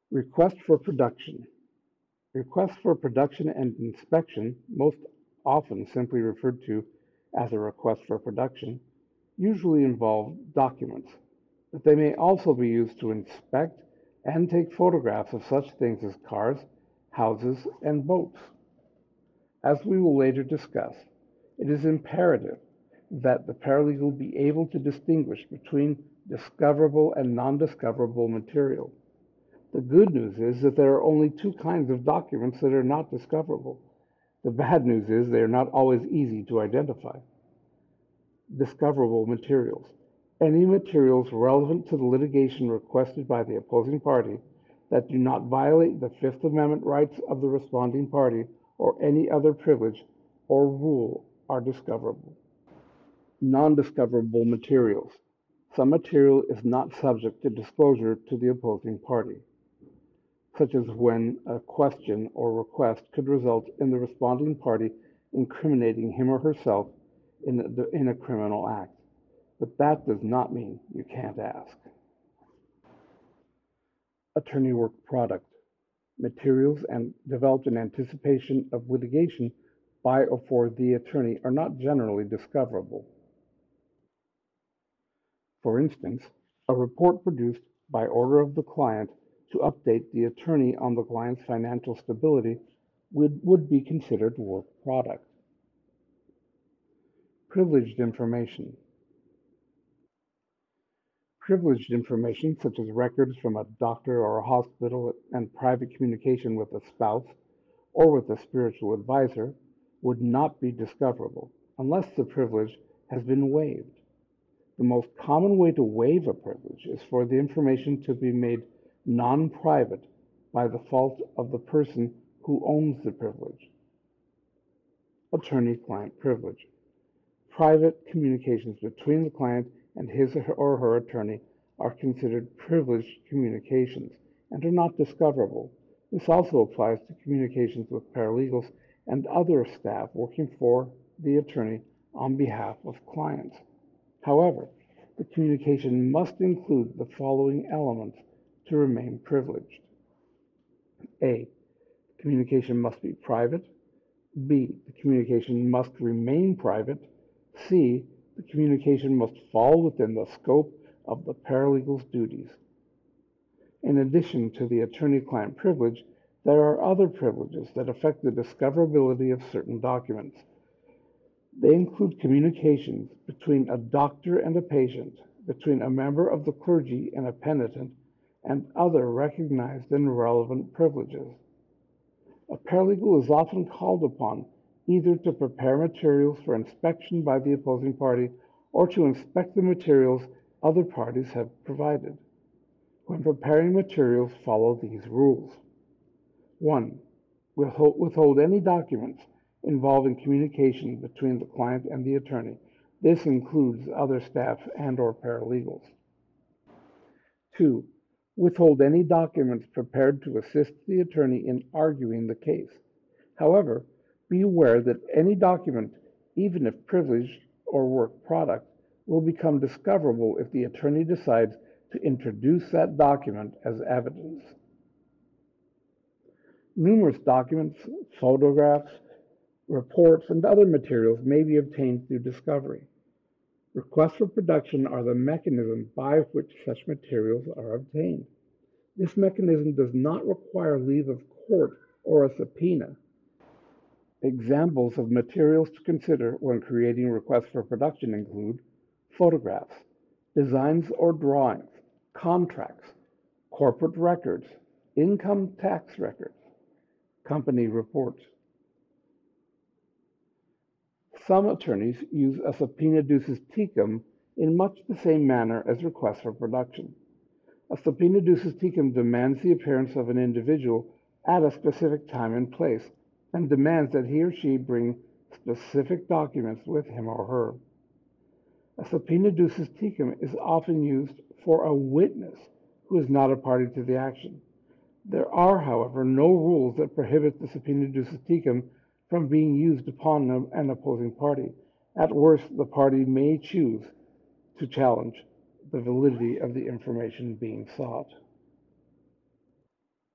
Request for production. Requests for production and inspection, most often simply referred to as a request for production, usually involve documents, but they may also be used to inspect and take photographs of such things as cars, houses, and boats. As we will later discuss, it is imperative that the paralegal be able to distinguish between discoverable and non-discoverable material. The good news is that there are only two kinds of documents that are not discoverable. The bad news is they are not always easy to identify. Discoverable materials. Any materials relevant to the litigation requested by the opposing party that do not violate the Fifth Amendment rights of the responding party or any other privilege or rule are discoverable. Non-discoverable materials. Some material is not subject to disclosure to the opposing party, such as when a question or request could result in the responding party incriminating him or herself in a criminal act. But that does not mean you can't ask. Attorney work product. Materials and developed in anticipation of litigation by or for the attorney are not generally discoverable. For instance, a report produced by order of the client to update the attorney on the client's financial stability would be considered work product. Privileged information. Privileged information, such as records from a doctor or a hospital and private communication with a spouse or with a spiritual advisor, would not be discoverable unless the privilege has been waived. The most common way to waive a privilege is for the information to be made non-private by the fault of the person who owns the privilege. Attorney-client privilege. Private communications between the client and his or her attorney are considered privileged communications and are not discoverable. This also applies to communications with paralegals and other staff working for the attorney on behalf of clients. However, the communication must include the following elements to remain privileged. A. The communication must be private. B. The communication must remain private. C. The communication must fall within the scope of the paralegal's duties. In addition to the attorney-client privilege, there are other privileges that affect the discoverability of certain documents. They include communications between a doctor and a patient, between a member of the clergy and a penitent, and other recognized and relevant privileges. A paralegal is often called upon either to prepare materials for inspection by the opposing party or to inspect the materials other parties have provided. When preparing materials, follow these rules. 1. Withhold any documents involving communication between the client and the attorney. This includes other staff and/or paralegals. 2. Withhold any documents prepared to assist the attorney in arguing the case. However, be aware that any document, even if privileged or work product, will become discoverable if the attorney decides to introduce that document as evidence. Numerous documents, photographs, reports, and other materials may be obtained through discovery. Requests for production are the mechanism by which such materials are obtained. This mechanism does not require leave of court or a subpoena. Examples of materials to consider when creating requests for production include photographs, designs or drawings, contracts, corporate records, income tax records, company reports. Some attorneys use a subpoena ducis tecum in much the same manner as requests for production. A subpoena ducis tecum demands the appearance of an individual at a specific time and place, and demands that he or she bring specific documents with him or her. A subpoena ducis tecum is often used for a witness who is not a party to the action. There are, however, no rules that prohibit the subpoena ducis tecum from being used upon an opposing party. At worst, the party may choose to challenge the validity of the information being sought.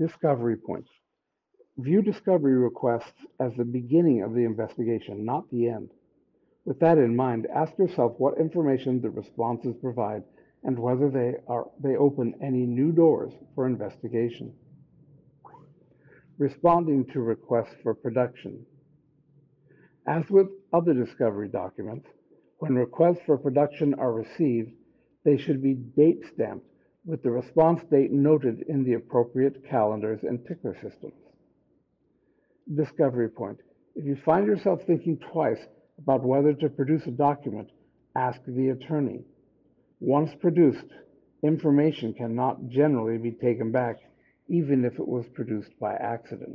Discovery points. View discovery requests as the beginning of the investigation, not the end. With that in mind, ask yourself what information the responses provide and whether they open any new doors for investigation. Responding to requests for production. As with other discovery documents, when requests for production are received, they should be date stamped with the response date noted in the appropriate calendars and ticker systems. Discovery point. If you find yourself thinking twice about whether to produce a document, ask the attorney. Once produced, information cannot generally be taken back, even if it was produced by accident.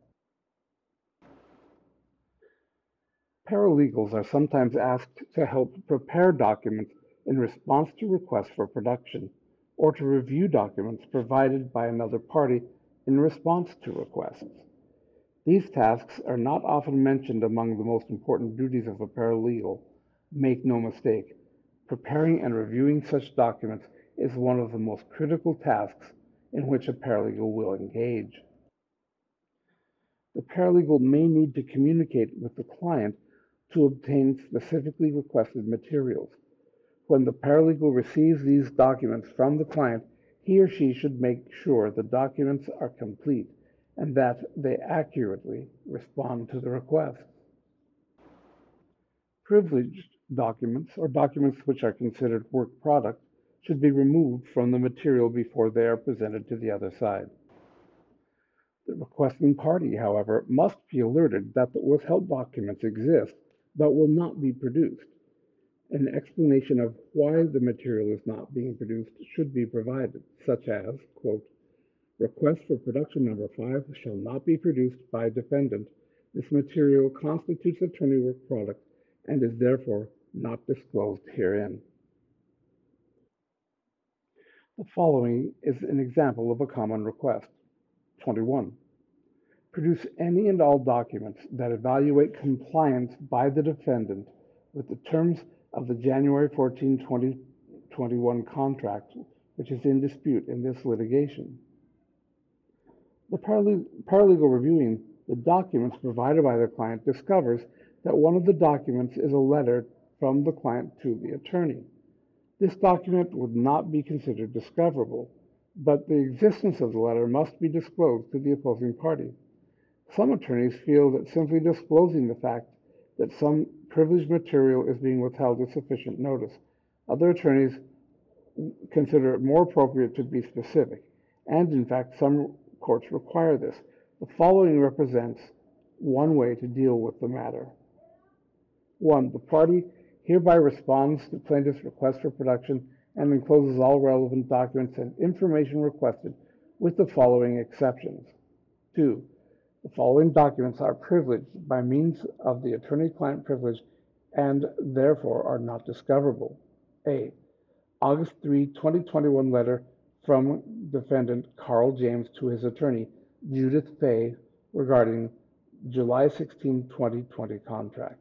Paralegals are sometimes asked to help prepare documents in response to requests for production, or to review documents provided by another party in response to requests. These tasks are not often mentioned among the most important duties of a paralegal. Make no mistake, preparing and reviewing such documents is one of the most critical tasks in which a paralegal will engage. The paralegal may need to communicate with the client to obtain specifically requested materials. When the paralegal receives these documents from the client, he or she should make sure the documents are complete and that they accurately respond to the request. Privileged documents, or documents which are considered work product, should be removed from the material before they are presented to the other side. The requesting party, however, must be alerted that the withheld documents exist but will not be produced. An explanation of why the material is not being produced should be provided, such as, quote, request for production number 5 shall not be produced by defendant. This material constitutes attorney work product and is therefore not disclosed herein. The following is an example of a common request. 21. Produce any and all documents that evaluate compliance by the defendant with the terms of the January 14, 2021 contract, which is in dispute in this litigation. The paralegal reviewing the documents provided by the client discovers that one of the documents is a letter from the client to the attorney. This document would not be considered discoverable, but the existence of the letter must be disclosed to the opposing party. Some attorneys feel that simply disclosing the fact that some privileged material is being withheld is sufficient notice. Other attorneys consider it more appropriate to be specific, and in fact, some courts require this. The following represents one way to deal with the matter. 1. The party hereby responds to plaintiff's request for production and encloses all relevant documents and information requested with the following exceptions. 2. The following documents are privileged by means of the attorney-client privilege and therefore are not discoverable. A. August 3, 2021 letter from defendant Carl James to his attorney, Judith Fay, regarding July 16, 2020 contract.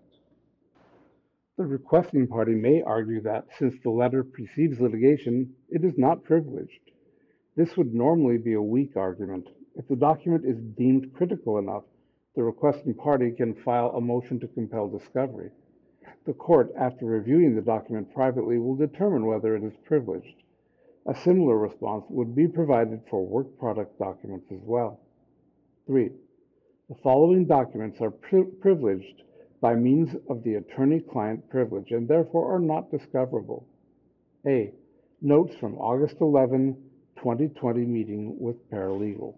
The requesting party may argue that, since the letter precedes litigation, it is not privileged. This would normally be a weak argument. If the document is deemed critical enough, the requesting party can file a motion to compel discovery. The court, after reviewing the document privately, will determine whether it is privileged. A similar response would be provided for work product documents as well. 3. The following documents are privileged by means of the attorney-client privilege and therefore are not discoverable. A. Notes from August 11, 2020 meeting with paralegal.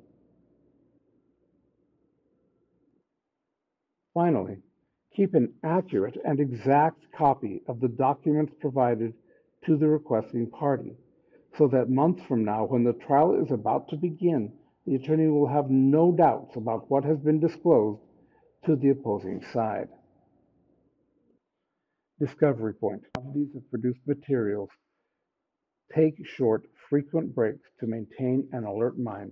Finally, keep an accurate and exact copy of the documents provided to the requesting party, so that months from now, when the trial is about to begin, the attorney will have no doubts about what has been disclosed to the opposing side. Discovery point. Quantities of produced materials. Take short, frequent breaks to maintain an alert mind.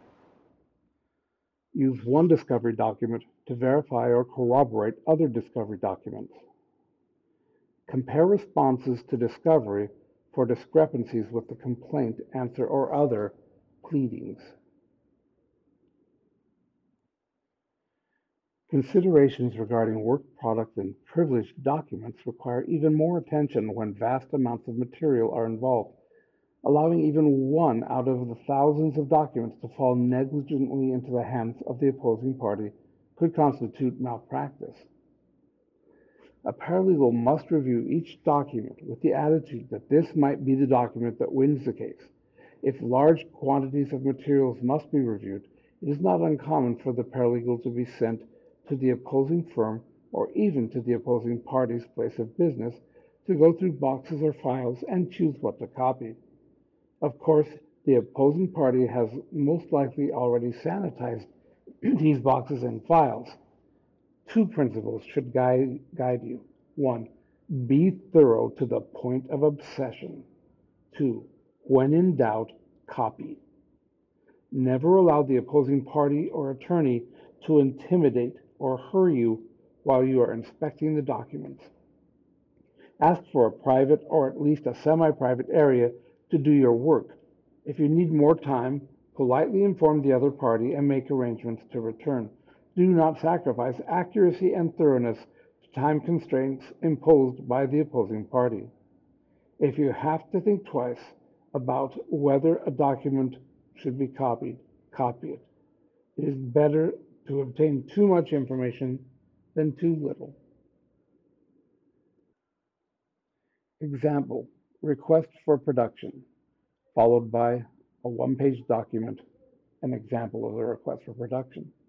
Use one discovery document to verify or corroborate other discovery documents. Compare responses to discovery for discrepancies with the complaint, answer, or other pleadings. Considerations regarding work product and privileged documents require even more attention when vast amounts of material are involved. Allowing even one out of the thousands of documents to fall negligently into the hands of the opposing party could constitute malpractice. A paralegal must review each document with the attitude that this might be the document that wins the case. If large quantities of materials must be reviewed, it is not uncommon for the paralegal to be sent to the opposing firm or even to the opposing party's place of business to go through boxes or files and choose what to copy. Of course, the opposing party has most likely already sanitized these boxes and files. Two principles should guide you. One, be thorough to the point of obsession. Two, when in doubt, copy. Never allow the opposing party or attorney to intimidate or hurry you while you are inspecting the documents. Ask for a private or at least a semi-private area to do your work. If you need more time, politely inform the other party and make arrangements to return. Do not sacrifice accuracy and thoroughness to time constraints imposed by the opposing party. If you have to think twice about whether a document should be copied, copy it. It is better to obtain too much information than too little. Example, request for production, followed by a one-page document, an example of the request for production.